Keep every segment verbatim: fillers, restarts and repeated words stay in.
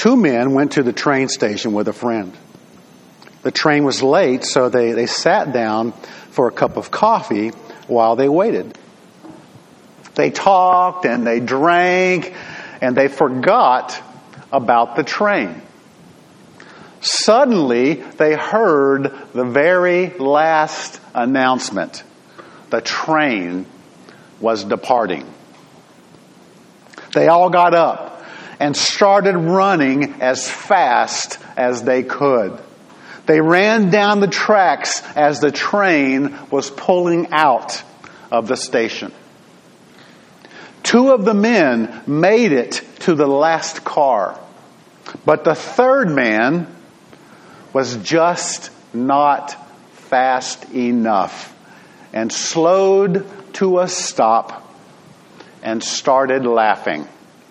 Two men went to the train station with a friend. The train was late, so they, they sat down for a cup of coffee while they waited. They talked and they drank and they forgot about the train. Suddenly, they heard the very last announcement. The train was departing. They all got up and started running as fast as they could. They ran down the tracks as the train was pulling out of the station. Two of the men made it to the last car, but the third man was just not fast enough and slowed to a stop and started laughing.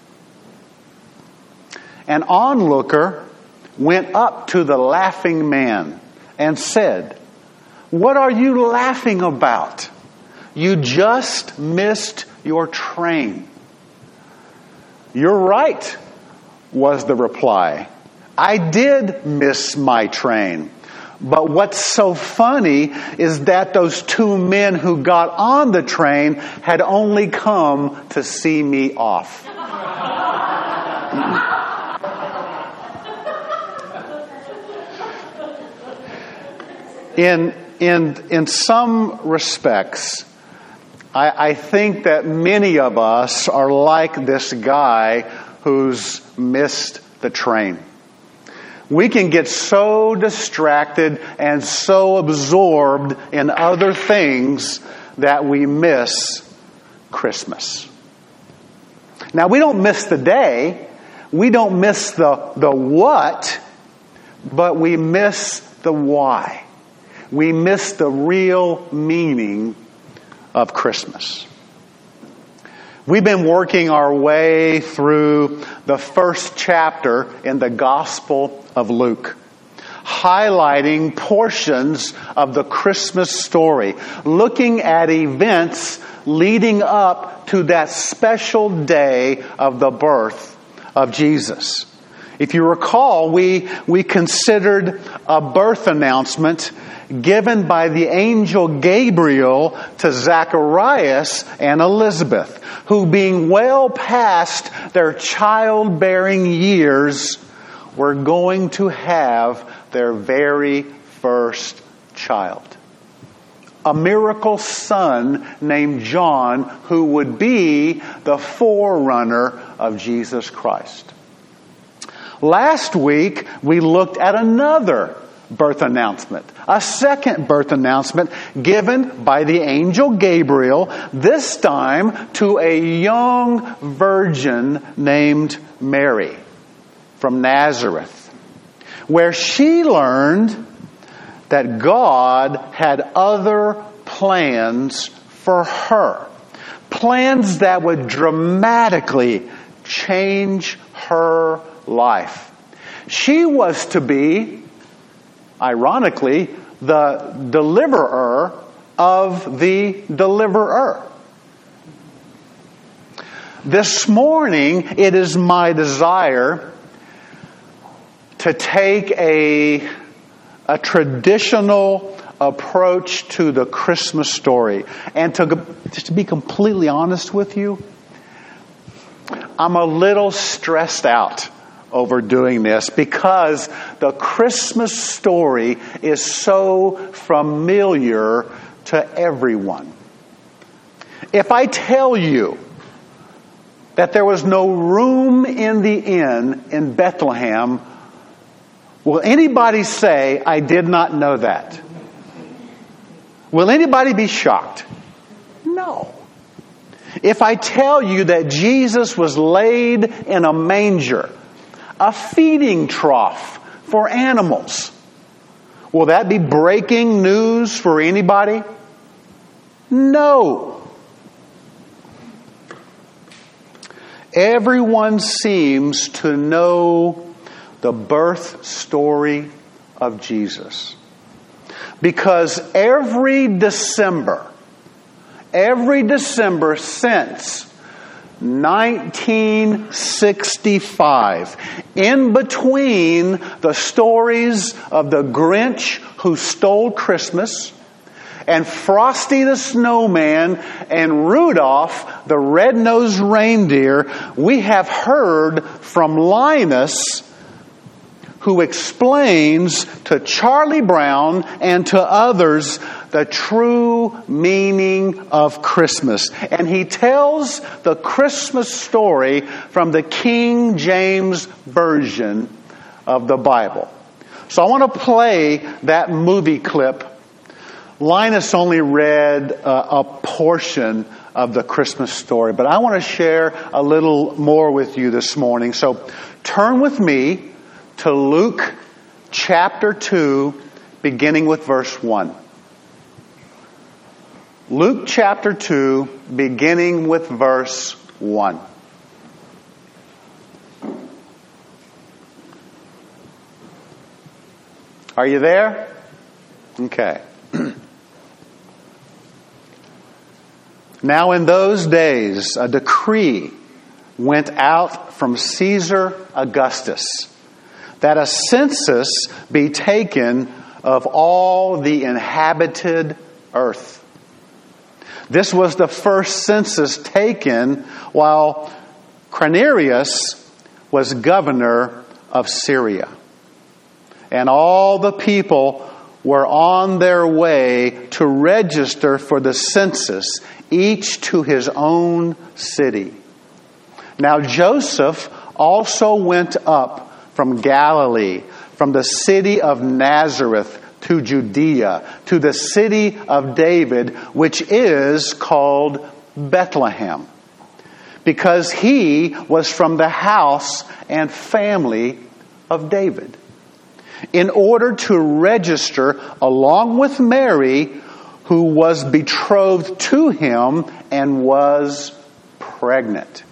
An onlooker went up to the laughing man and said, "What are you laughing about? You just missed your train." "You're right," was the reply. "I did miss my train. But what's so funny is that those two men who got on the train had only come to see me off." In, in, in some respects, I, I think that many of us are like this guy who's missed the train. We can get so distracted and so absorbed in other things that we miss Christmas. Now, we don't miss the day. We don't miss the, the what, but we miss the why. We miss the real meaning of Christmas. We've been working our way through the first chapter in the Gospel of Luke, highlighting portions of the Christmas story, looking at events leading up to that special day of the birth of Jesus. If you recall, we, we considered a birth announcement given by the angel Gabriel to Zacharias and Elizabeth, who, being well past their childbearing years, were going to have their very first child. A miracle son named John, who would be the forerunner of Jesus Christ. Last week, we looked at another birth announcement, a second birth announcement given by the angel Gabriel, this time to a young virgin named Mary from Nazareth, where she learned that God had other plans for her, plans that would dramatically change her life. She was to be, ironically, the deliverer of the deliverer. This morning, it is my desire to take a, a traditional approach to the Christmas story. And to, just to be completely honest with you, I'm a little stressed out over doing this because the Christmas story is so familiar to everyone. If I tell you that there was no room in the inn in Bethlehem, will anybody say, "I did not know that"? Will anybody be shocked? No. If I tell you that Jesus was laid in a manger, a feeding trough for animals, will that be breaking news for anybody? No. Everyone seems to know the birth story of Jesus. Because every December, every December since nineteen sixty-five. In between the stories of the Grinch who stole Christmas and Frosty the Snowman and Rudolph the red-nosed reindeer, we have heard from Linus, who explains to Charlie Brown and to others the true meaning of Christmas. And he tells the Christmas story from the King James Version of the Bible. So I want to play that movie clip. Linus only read uh, a portion of the Christmas story, but I want to share a little more with you this morning. So turn with me to Luke chapter two, beginning with verse one. Luke chapter two, beginning with verse one. Are you there? Okay. Now in those days, a decree went out from Caesar Augustus that a census be taken of all the inhabited earth. This was the first census taken while Quirinius was governor of Syria. And all the people were on their way to register for the census, each to his own city. Now Joseph also went up from Galilee, from the city of Nazareth to Judea, to the city of David, which is called Bethlehem, because he was from the house and family of David, in order to register along with Mary, who was betrothed to him and was pregnant.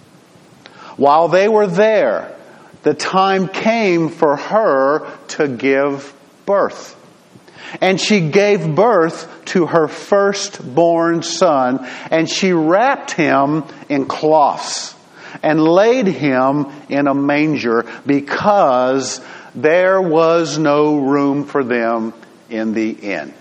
While they were there, the time came for her to give birth. And she gave birth to her firstborn son, and she wrapped him in cloths and laid him in a manger, because there was no room for them in the inn.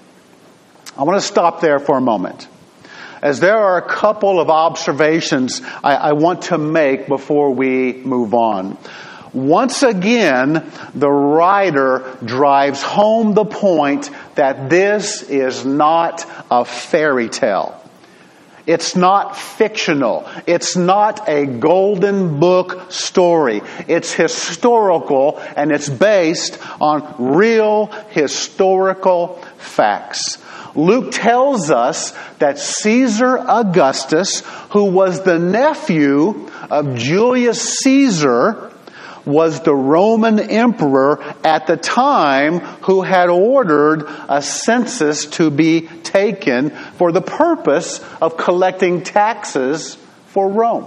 I want to stop there for a moment, as there are a couple of observations I, I want to make before we move on. Once again, the writer drives home the point that this is not a fairy tale. It's not fictional. It's not a golden book story. It's historical, and it's based on real historical facts. Luke tells us that Caesar Augustus, who was the nephew of Julius Caesar, was the Roman emperor at the time, who had ordered a census to be taken for the purpose of collecting taxes for Rome.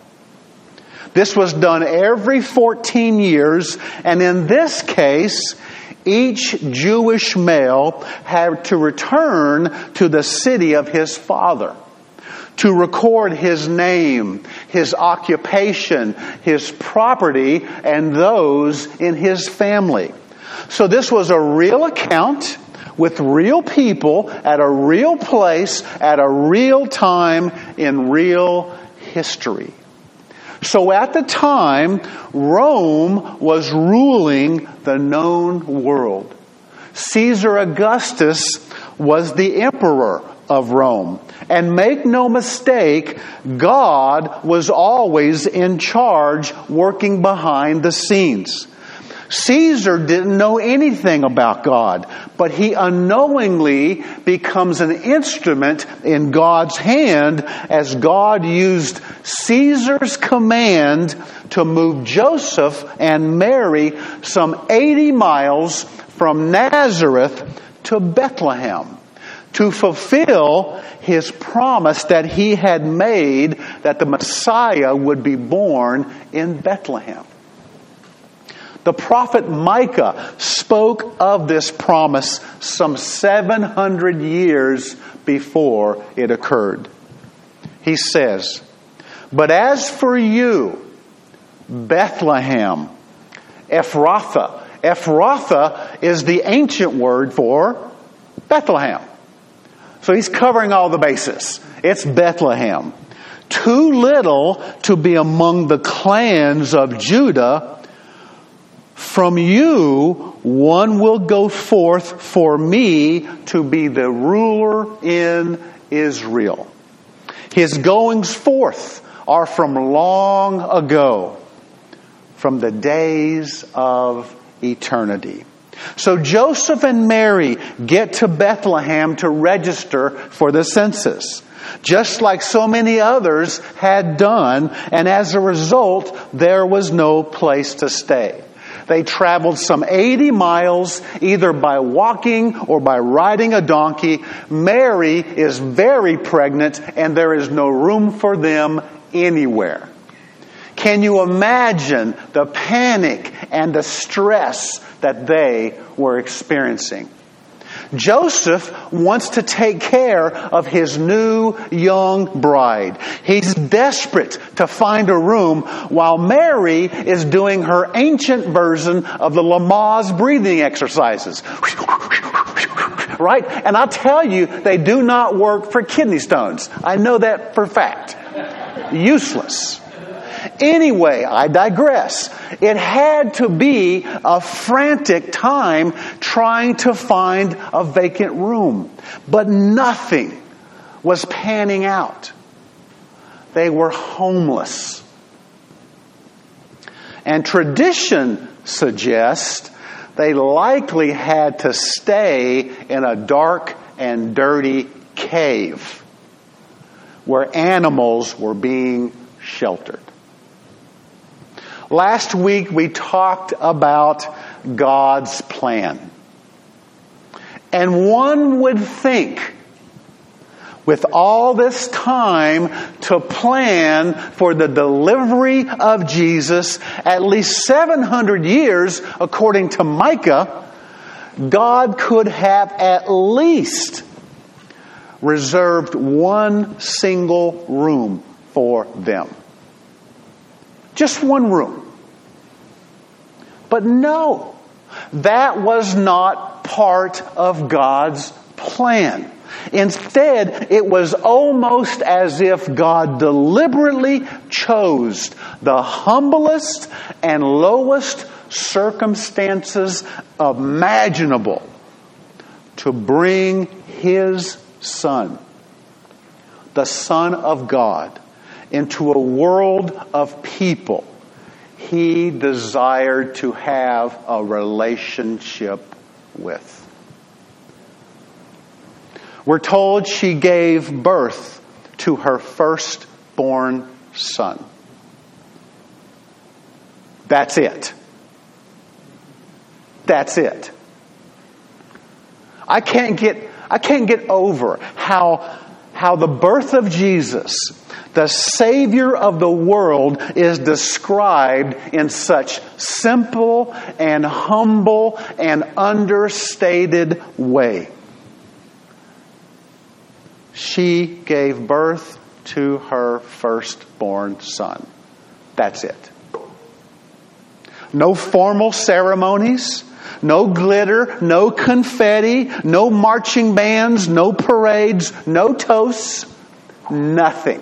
This was done every fourteen years, and in this case, each Jewish male had to return to the city of his father to record his name, his occupation, his property, and those in his family. So this was a real account with real people at a real place at a real time in real history. So at the time, Rome was ruling the known world. Caesar Augustus was the emperor of Rome. And make no mistake, God was always in charge, working behind the scenes. Caesar didn't know anything about God, but he unknowingly becomes an instrument in God's hand, as God used Caesar's command to move Joseph and Mary some eighty miles from Nazareth to Bethlehem, to fulfill his promise that he had made that the Messiah would be born in Bethlehem. The prophet Micah spoke of this promise some seven hundred years before it occurred. He says, But as for you, Bethlehem, Ephrathah. Ephrathah is the ancient word for Bethlehem. So he's covering all the bases. It's Bethlehem. Too little to be among the clans of Judah. From you, one will go forth for me to be the ruler in Israel. His goings forth are from long ago, from the days of eternity. So Joseph and Mary get to Bethlehem to register for the census, just like so many others had done, and as a result, there was no place to stay. They traveled some eighty miles, either by walking or by riding a donkey. Mary is very pregnant, and there is no room for them anywhere. Can you imagine the panic and the stress that they were experiencing? Joseph wants to take care of his new young bride. He's desperate to find a room while Mary is doing her ancient version of the Lamaze breathing exercises. Right? And I'll tell you, they do not work for kidney stones. I know that for a fact. Useless. Anyway, I digress. It had to be a frantic time trying to find a vacant room. But nothing was panning out. They were homeless. And tradition suggests they likely had to stay in a dark and dirty cave where animals were being sheltered. Last week we talked about God's plan. And one would think, with all this time to plan for the delivery of Jesus, at least seven hundred years, according to Micah, God could have at least reserved one single room for them. Just one room. But no, that was not part of God's plan. Instead, it was almost as if God deliberately chose the humblest and lowest circumstances imaginable to bring His Son, the Son of God, into a world of people He desired to have a relationship with. We're told she gave birth to her firstborn son. That's it. That's it. I can't get I can't get over how how the birth of Jesus, the Savior of the world, is described in such simple and humble and understated way. She gave birth to her firstborn son. That's it. No formal ceremonies, no glitter, no confetti, no marching bands, no parades, no toasts, nothing.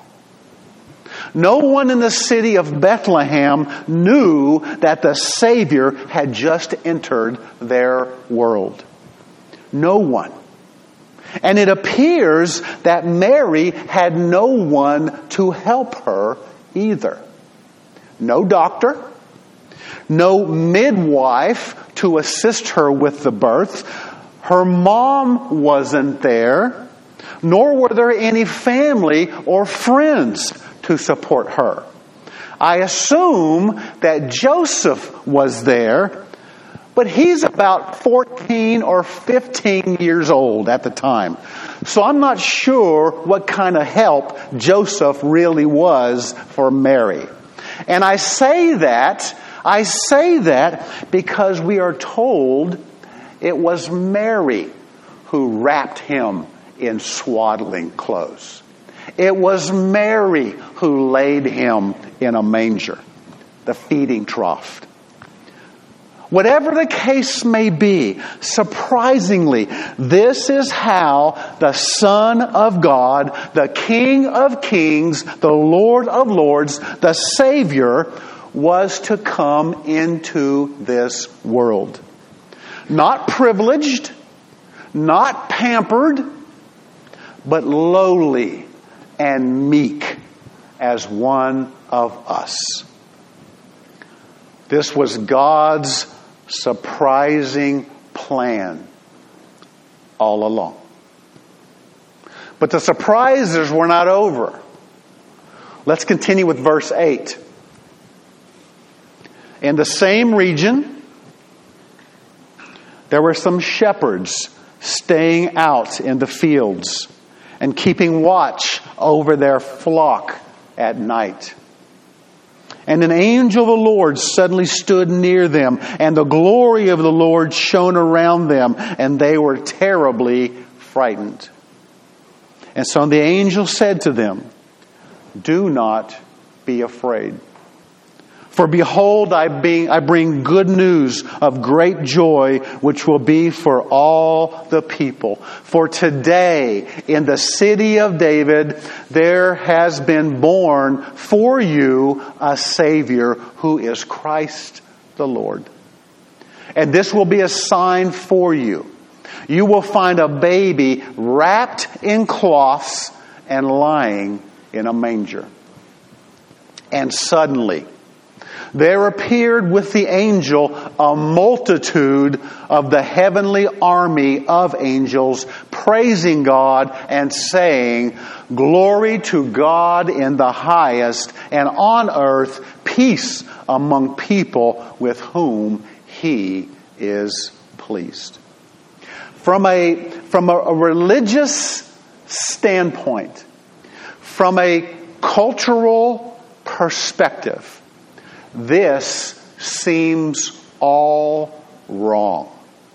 No one in the city of Bethlehem knew that the Savior had just entered their world. No one. And it appears that Mary had no one to help her either. No doctor, no midwife to assist her with the birth. Her mom wasn't there, nor were there any family or friends to support her. I assume that Joseph was there, but he's about fourteen or fifteen years old at the time. So I'm not sure what kind of help Joseph really was for Mary. And I say that, I say that because we are told it was Mary who wrapped him in swaddling clothes. It was Mary who laid him in a manger, the feeding trough. Whatever the case may be, surprisingly, this is how the Son of God, the King of Kings, the Lord of Lords, the Savior, was to come into this world. Not privileged, not pampered, but lowly and meek as one of us. This was God's surprising plan all along. But the surprises were not over. Let's continue with verse eight. In the same region, there were some shepherds staying out in the fields and keeping watch over their flock at night. And an angel of the Lord suddenly stood near them, and the glory of the Lord shone around them, and they were terribly frightened. And so the angel said to them, "Do not be afraid. For behold, I bring, I bring good news of great joy, which will be for all the people. For today, in the city of David, there has been born for you a Savior, who is Christ the Lord. And this will be a sign for you. You will find a baby wrapped in cloths and lying in a manger." And suddenly there appeared with the angel a multitude of the heavenly army of angels, praising God and saying, "Glory to God in the highest, and on earth peace among people with whom He is pleased." From a, from a, a religious standpoint, from a cultural perspective, this seems all wrong.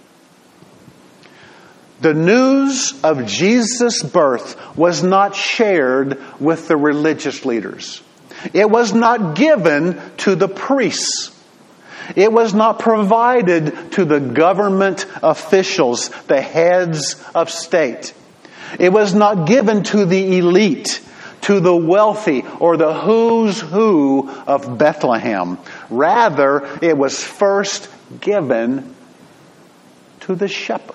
The news of Jesus' birth was not shared with the religious leaders. It was not given to the priests. It was not provided to the government officials, the heads of state. It was not given to the elite, to the wealthy, or the who's who of Bethlehem. Rather, it was first given to the shepherds.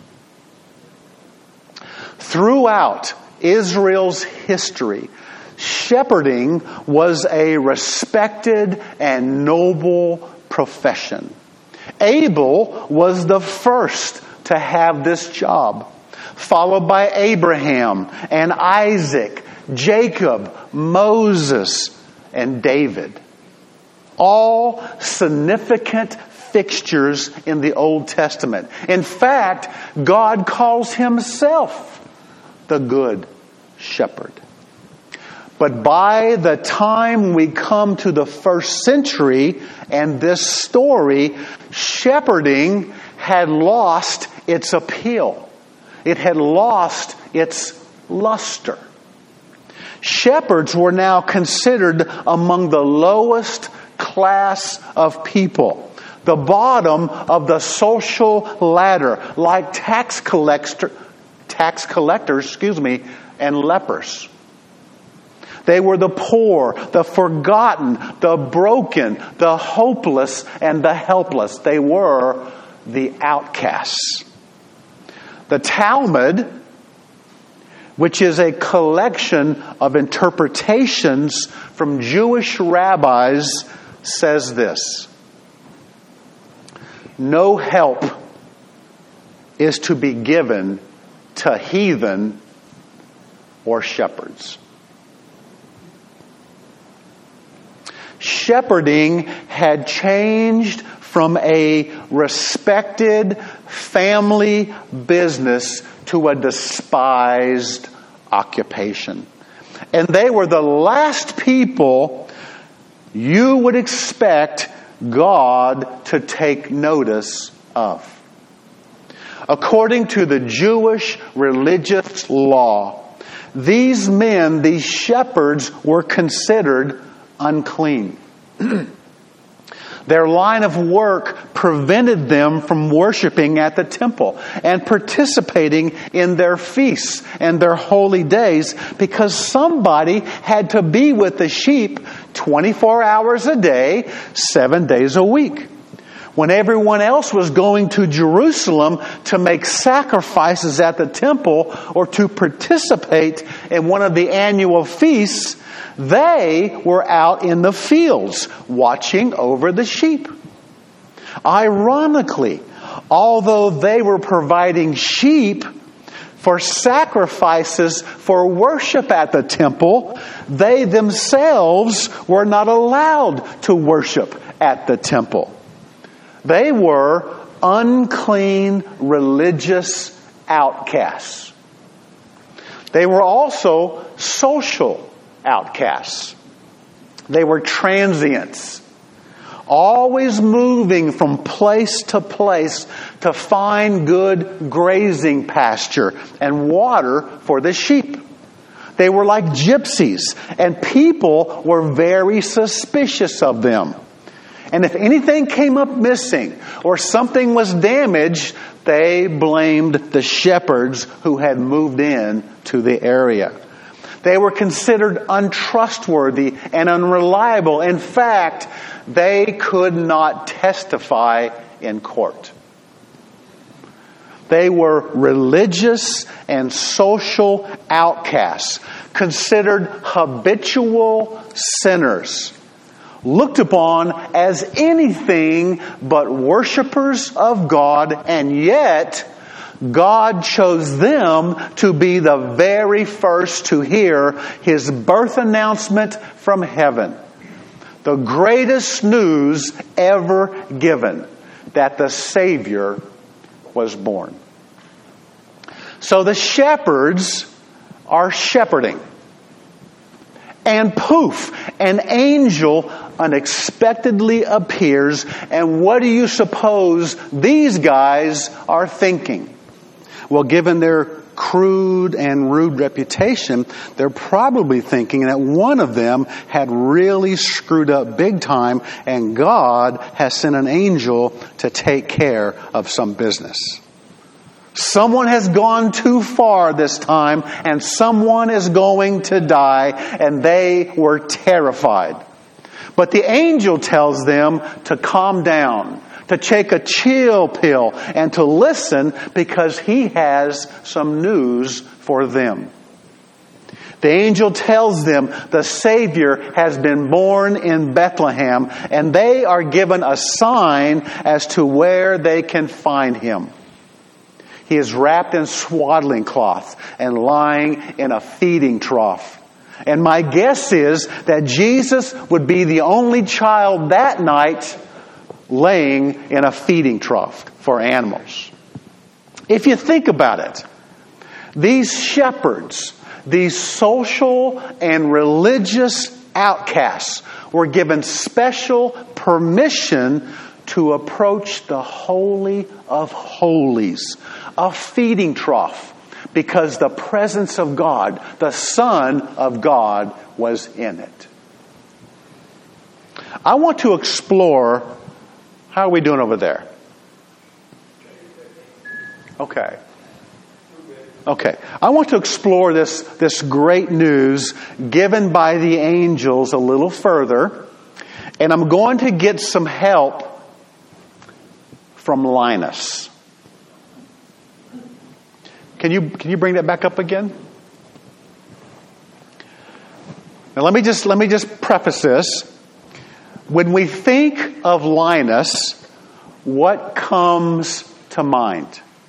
Throughout Israel's history, shepherding was a respected and noble profession. Abel was the first to have this job, followed by Abraham and Isaac, Jacob, Moses, and David. All significant fixtures in the Old Testament. In fact, God calls Himself the Good Shepherd. But by the time we come to the first century and this story, shepherding had lost its appeal. It had lost its luster. Shepherds were now considered among the lowest class of people, the bottom of the social ladder, like tax collector, tax collectors, excuse me, and lepers. They were the poor, the forgotten, the broken, the hopeless, and the helpless. They were the outcasts. The Talmud, which is a collection of interpretations from Jewish rabbis, says this: no help is to be given to heathen or shepherds. Shepherding had changed from a respected family business to a despised occupation. And they were the last people you would expect God to take notice of. According to the Jewish religious law, these men, these shepherds, were considered unclean. Their line of work prevented them from worshiping at the temple and participating in their feasts and their holy days, because somebody had to be with the sheep twenty-four hours a day, seven days a week. When everyone else was going to Jerusalem to make sacrifices at the temple or to participate in one of the annual feasts, they were out in the fields watching over the sheep. Ironically, although they were providing sheep for sacrifices for worship at the temple, they themselves were not allowed to worship at the temple. They were unclean religious outcasts. They were also social outcasts. They were transients, always moving from place to place to find good grazing pasture and water for the sheep. They were like gypsies, and people were very suspicious of them. And if anything came up missing or something was damaged, they blamed the shepherds who had moved in to the area. They were considered untrustworthy and unreliable. In fact, they could not testify in court. They were religious and social outcasts, considered habitual sinners, looked upon as anything but worshipers of God, and yet God chose them to be the very first to hear His birth announcement from heaven. The greatest news ever given, that the Savior was born. So the shepherds are shepherding. And poof, an angel unexpectedly appears, and what do you suppose these guys are thinking? Well, given their crude and rude reputation, they're probably thinking that one of them had really screwed up big time, and God has sent an angel to take care of some business. Someone has gone too far this time, and someone is going to die, and they were terrified. But the angel tells them to calm down, to take a chill pill, and to listen, because he has some news for them. The angel tells them the Savior has been born in Bethlehem, and they are given a sign as to where they can find Him. He is wrapped in swaddling cloth and lying in a feeding trough. And my guess is that Jesus would be the only child that night laying in a feeding trough for animals. If you think about it, these shepherds, these social and religious outcasts, were given special permission to approach the Holy of Holies, a feeding trough, because the presence of God, the Son of God, was in it. I want to explore, how are we doing over there? Okay. Okay. I want to explore this, this great news given by the angels a little further, and I'm going to get some help from Linus. Can you can you bring that back up again? Now let me just let me just preface this. When we think of Linus, what comes to mind?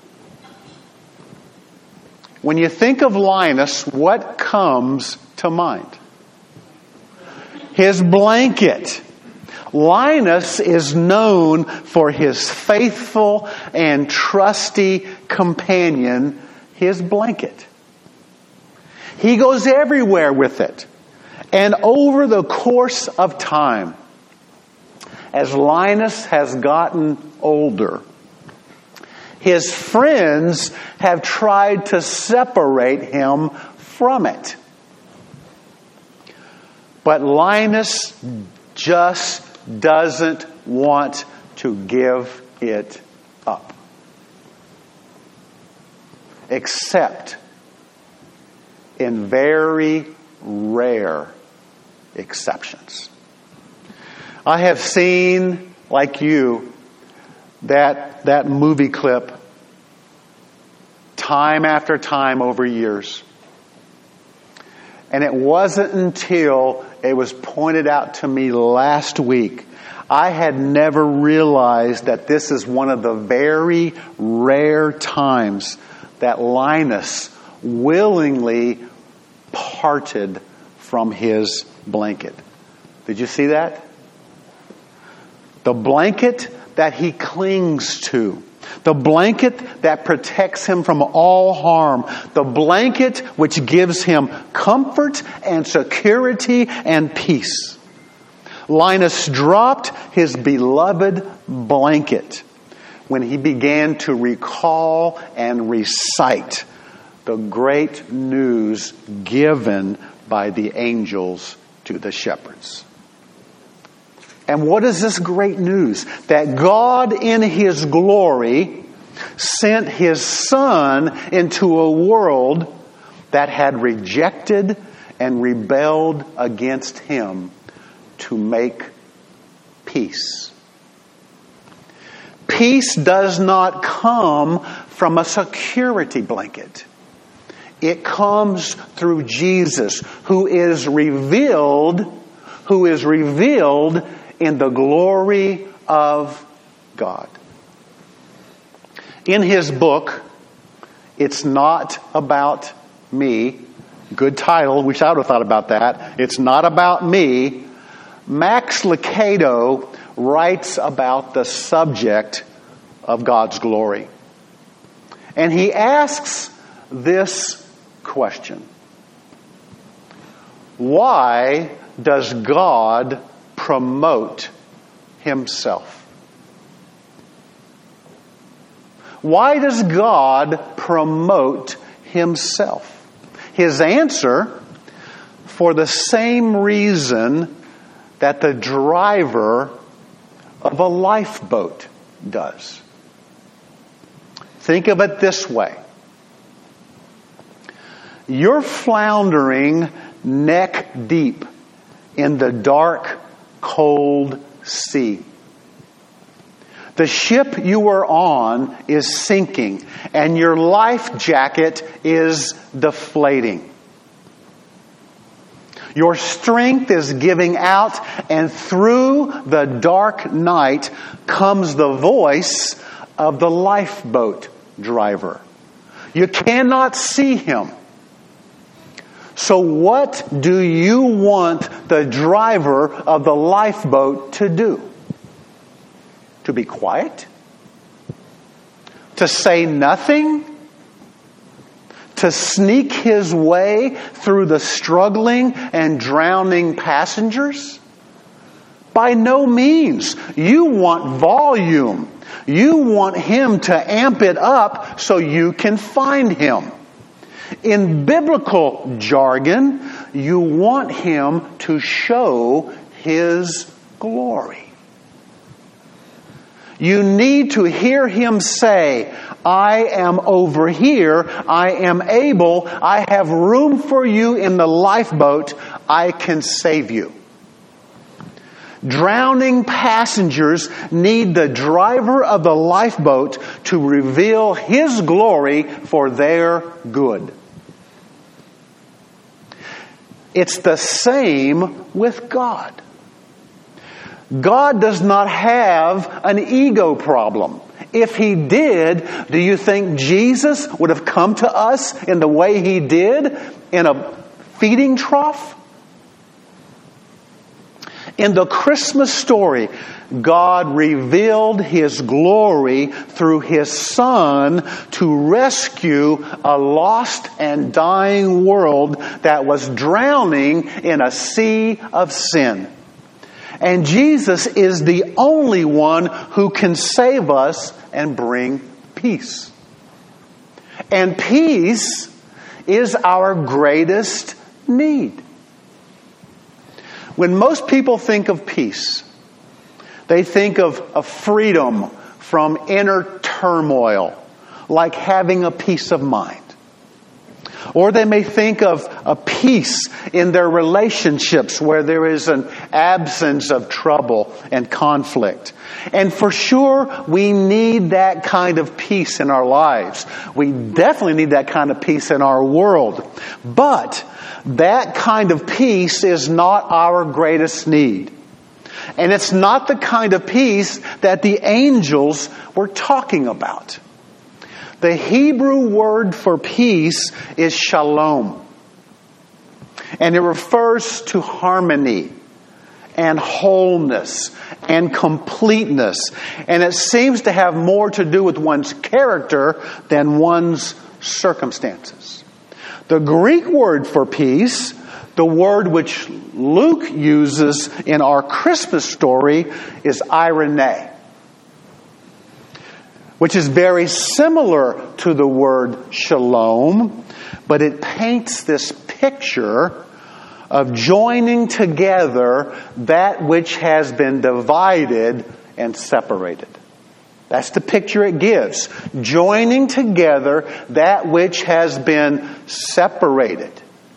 When you think of Linus, what comes to mind? His blanket. Linus is known for his faithful and trusty companion, his blanket. He goes everywhere with it. And over the course of time, as Linus has gotten older, his friends have tried to separate him from it. But Linus just doesn't want to give it up. Except in very rare exceptions. I have seen, like you, that, that movie clip time after time over years. And it wasn't until it was pointed out to me last week, I had never realized that this is one of the very rare times that Linus willingly parted from his blanket. Did you see that? The blanket that he clings to. The blanket that protects him from all harm. The blanket which gives him comfort and security and peace. Linus dropped his beloved blanket when he began to recall and recite the great news given by the angels to the shepherds. And what is this great news? That God in His glory sent His Son into a world that had rejected and rebelled against Him to make peace. Peace does not come from a security blanket. It comes through Jesus, who is revealed, who is revealed in the glory of God. In his book, It's Not About Me, good title, wish I would have thought about that. It's Not About Me. Max Lucado writes about the subject of God's glory. And he asks this question: why does God promote Himself? Why does God promote Himself? His answer: for the same reason that the driver of a lifeboat does. Think of it this way. You're floundering neck deep in the dark, cold sea. The ship you are on is sinking, and your life jacket is deflating. Your strength is giving out, and through the dark night comes the voice of the lifeboat driver. You cannot see him. So what do you want the driver of the lifeboat to do? To be quiet? To say nothing? To sneak his way through the struggling and drowning passengers? By no means. You want volume. You want him to amp it up so you can find him. In biblical jargon, you want him to show his glory. You need to hear him say, I am over here, I am able, I have room for you in the lifeboat, I can save you. Drowning passengers need the driver of the lifeboat to reveal his glory for their good. It's the same with God. God does not have an ego problem. If He did, do you think Jesus would have come to us in the way He did, in a feeding trough? In the Christmas story, God revealed His glory through His Son to rescue a lost and dying world that was drowning in a sea of sin. And Jesus is the only one who can save us and bring peace. And peace is our greatest need. When most people think of peace, they think of, of freedom from inner turmoil, like having a peace of mind. Or they may think of a peace in their relationships where there is an absence of trouble and conflict. And for sure, we need that kind of peace in our lives. We definitely need that kind of peace in our world. But that kind of peace is not our greatest need. And it's not the kind of peace that the angels were talking about. The Hebrew word for peace is shalom. And it refers to harmony and wholeness and completeness. And it seems to have more to do with one's character than one's circumstances. The Greek word for peace, the word which Luke uses in our Christmas story, is eirene, which is very similar to the word shalom, but it paints this picture of joining together that which has been divided and separated. That's the picture it gives. Joining together that which has been separated.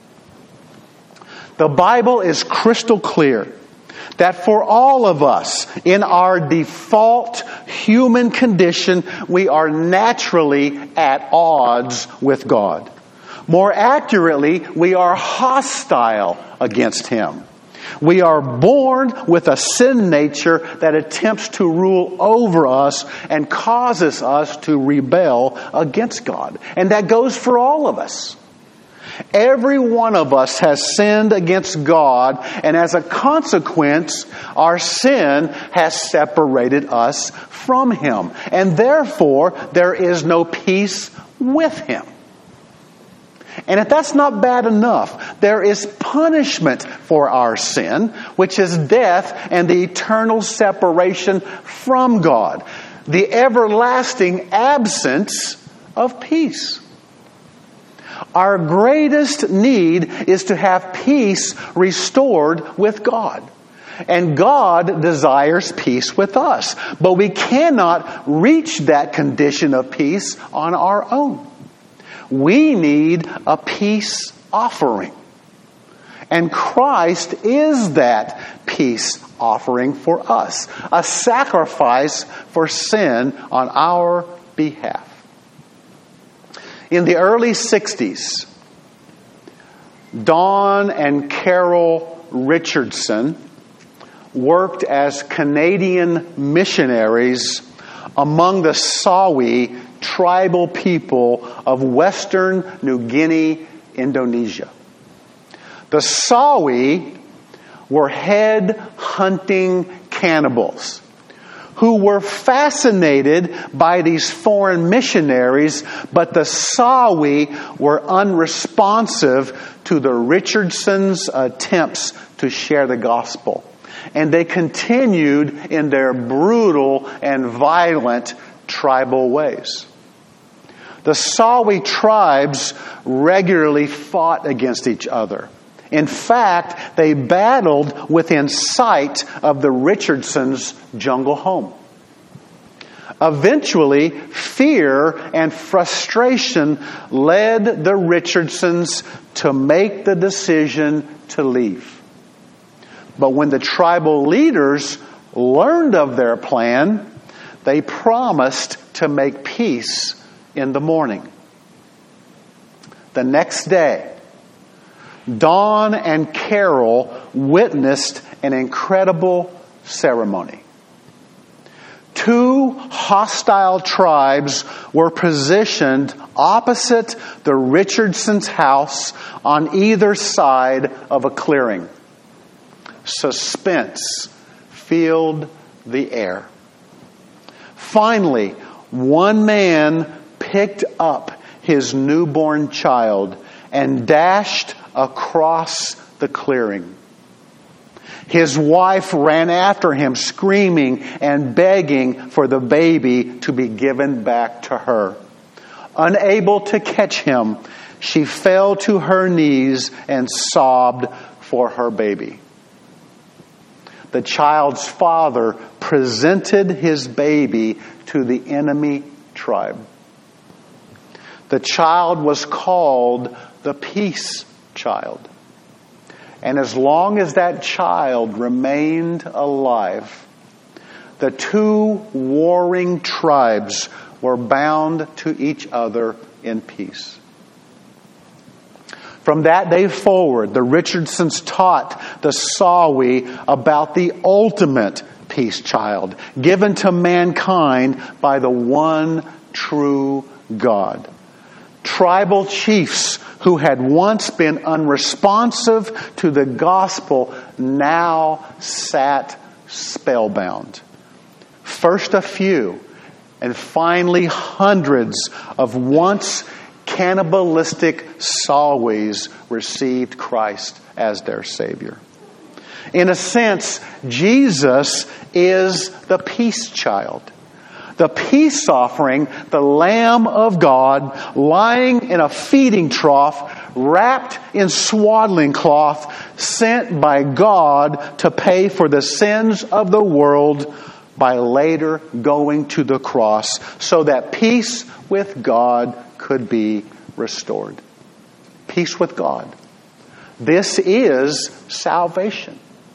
The Bible is crystal clear that for all of us, in our default human condition, we are naturally at odds with God. More accurately, we are hostile against Him. We are born with a sin nature that attempts to rule over us and causes us to rebel against God. And that goes for all of us. Every one of us has sinned against God, and as a consequence, our sin has separated us from Him. And therefore, there is no peace with Him. And if that's not bad enough, there is punishment for our sin, which is death and the eternal separation from God. The everlasting absence of peace. Our greatest need is to have peace restored with God. And God desires peace with us. But we cannot reach that condition of peace on our own. We need a peace offering. And Christ is that peace offering for us. A sacrifice for sin on our behalf. In the early sixties, Don and Carol Richardson worked as Canadian missionaries among the Sawi tribal people of Western New Guinea, Indonesia. The Sawi were head-hunting cannibals who were fascinated by these foreign missionaries, but the Sawi were unresponsive to the Richardsons' attempts to share the gospel. And they continued in their brutal and violent tribal ways. The Sawi tribes regularly fought against each other. In fact, they battled within sight of the Richardsons' jungle home. Eventually, fear and frustration led the Richardsons to make the decision to leave. But when the tribal leaders learned of their plan, they promised to make peace in the morning. The next day, Don and Carol witnessed an incredible ceremony. Two hostile tribes were positioned opposite the Richardsons' house on either side of a clearing. Suspense filled the air. Finally, one man picked up his newborn child and dashed across the clearing. His wife ran after him, screaming and begging for the baby to be given back to her. Unable to catch him, she fell to her knees and sobbed for her baby. The child's father presented his baby to the enemy tribe. The child was called the peace child. And as long as that child remained alive, the two warring tribes were bound to each other in peace. From that day forward, the Richardsons taught the Sawi about the ultimate peace child given to mankind by the one true God. Tribal chiefs who had once been unresponsive to the gospel now sat spellbound. First a few, and finally hundreds of once cannibalistic Sawis received Christ as their Savior. In a sense, Jesus is the peace child. The peace offering, the Lamb of God, lying in a feeding trough, wrapped in swaddling cloth, sent by God to pay for the sins of the world by later going to the cross so that peace with God could be restored. Peace with God. This is salvation.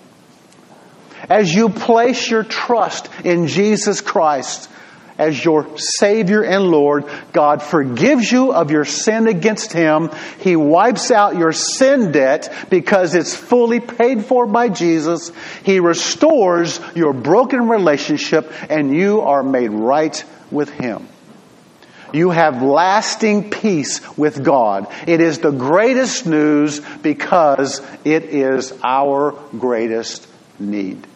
As you place your trust in Jesus Christ as your Savior and Lord, God forgives you of your sin against Him. He wipes out your sin debt because it's fully paid for by Jesus. He restores your broken relationship and you are made right with Him. You have lasting peace with God. It is the greatest news because it is our greatest need.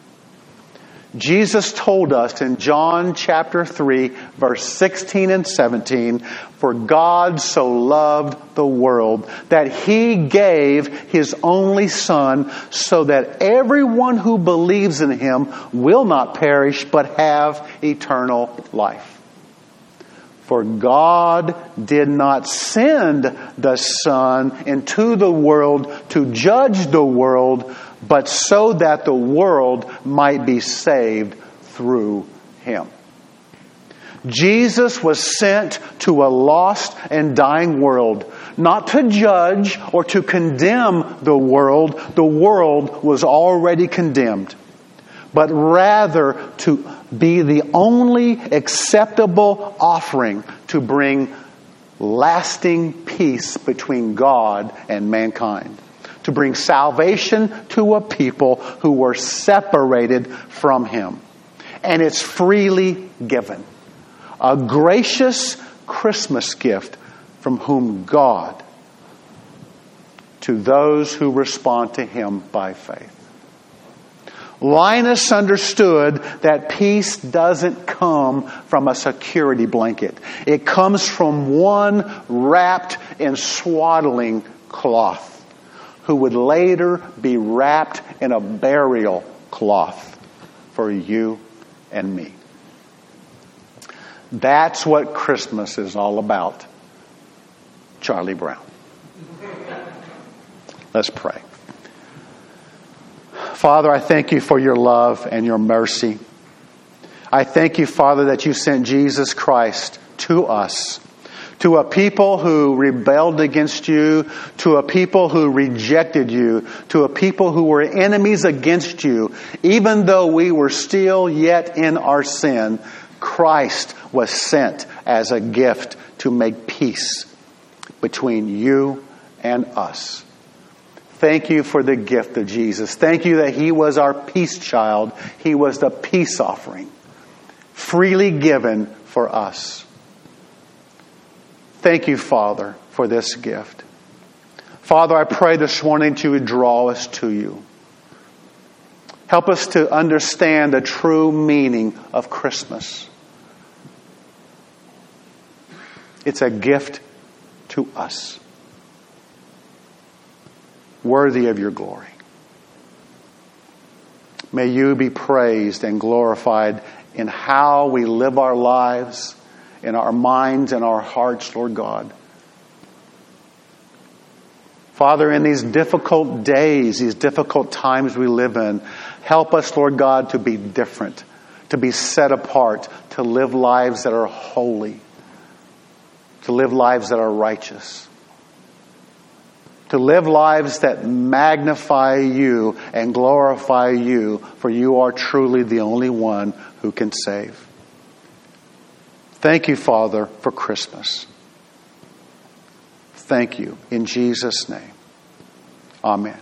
Jesus told us in John chapter three, verse sixteen and seventeen, "For God so loved the world that He gave His only Son so that everyone who believes in Him will not perish but have eternal life. For God did not send the Son into the world to judge the world, but so that the world might be saved through Him." Jesus was sent to a lost and dying world, not to judge or to condemn the world. The world was already condemned. But rather to be the only acceptable offering to bring lasting peace between God and mankind. To bring salvation to a people who were separated from Him. And it's freely given. A gracious Christmas gift from whom God to those who respond to Him by faith. Linus understood that peace doesn't come from a security blanket. It comes from one wrapped in swaddling cloth, who would later be wrapped in a burial cloth for you and me. That's what Christmas is all about. Charlie Brown. Let's pray. Father, I thank You for Your love and Your mercy. I thank You, Father, that You sent Jesus Christ to us, to a people who rebelled against You, to a people who rejected You, to a people who were enemies against You. Even though we were still yet in our sin, Christ was sent as a gift to make peace between You and us. Thank You for the gift of Jesus. Thank You that He was our peace child. He was the peace offering, freely given for us. Thank You, Father, for this gift. Father, I pray this morning that You would draw us to You. Help us to understand the true meaning of Christmas. It's a gift to us, worthy of Your glory. May You be praised and glorified in how we live our lives, in our minds and our hearts, Lord God. Father, in these difficult days, these difficult times we live in, help us, Lord God, to be different, to be set apart, to live lives that are holy, to live lives that are righteous, to live lives that magnify you and glorify you, for you are truly the only one who can save. Thank you, Father, for Christmas. Thank you. In Jesus' name. Amen.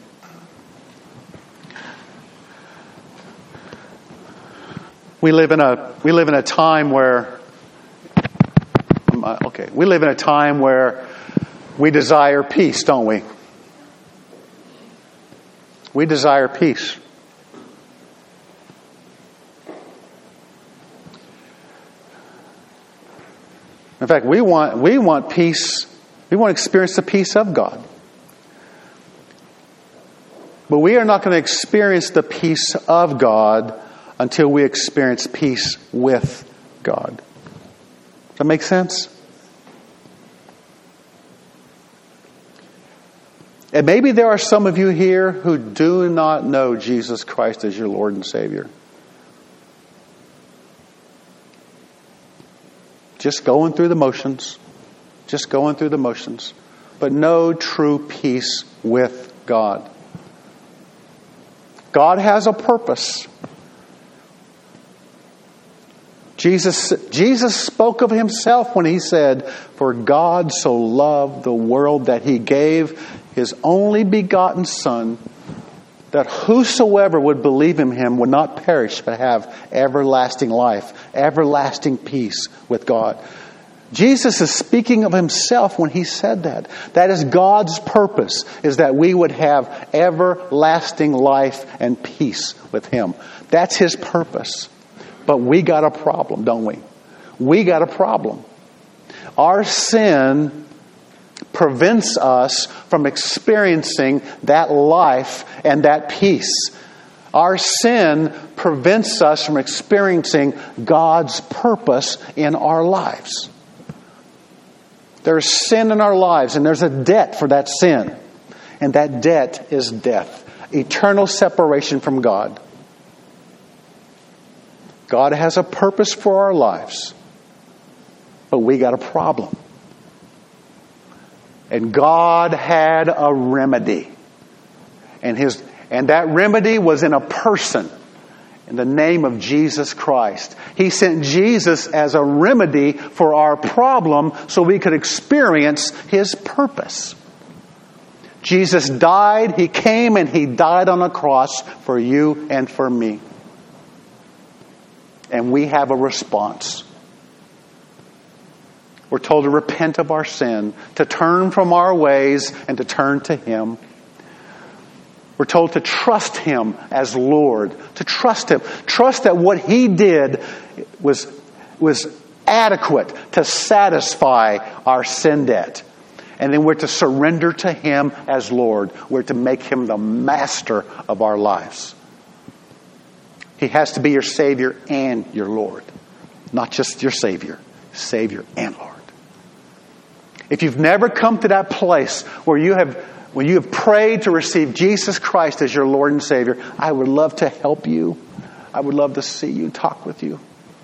We live in a we live in a time where okay, we live in a time where we desire peace, don't we? We desire peace. In fact, we want we want peace. We want to experience the peace of God. But we are not going to experience the peace of God until we experience peace with God. Does that make sense? And maybe there are some of you here who do not know Jesus Christ as your Lord and Savior. Just going through the motions. Just going through the motions. But no true peace with God. God has a purpose. Jesus, Jesus spoke of himself when he said, "For God so loved the world that he gave his only begotten Son, that whosoever would believe in him would not perish but have everlasting life," everlasting peace with God. Jesus is speaking of himself when he said that. That is God's purpose, is that we would have everlasting life and peace with him. That's his purpose. But we got a problem, don't we? We got a problem. Our sin prevents us from experiencing that life and that peace. Our sin prevents us from experiencing God's purpose in our lives. There's sin in our lives, and there's a debt for that sin. And that debt is death. Eternal separation from God. God has a purpose for our lives. But we got a problem. And God had a remedy. And his and that remedy was in a person. In the name of Jesus Christ. He sent Jesus as a remedy for our problem so we could experience his purpose. Jesus died, he came and he died on a cross for you and for me. And we have a response. We're told to repent of our sin, to turn from our ways and to turn to him. We're told to trust him as Lord, to trust him. Trust that what he did was, was adequate to satisfy our sin debt. And then we're to surrender to him as Lord. We're to make him the master of our lives. He has to be your Savior and your Lord. Not just your Savior, Savior and Lord. If you've never come to that place where you have When you have prayed to receive Jesus Christ as your Lord and Savior, I would love to help you. I would love to see you, talk with you.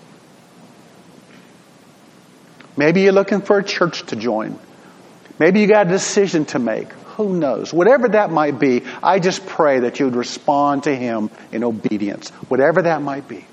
Maybe you're looking for a church to join. Maybe you got a decision to make. Who knows? Whatever that might be, I just pray that you would respond to him in obedience. Whatever that might be.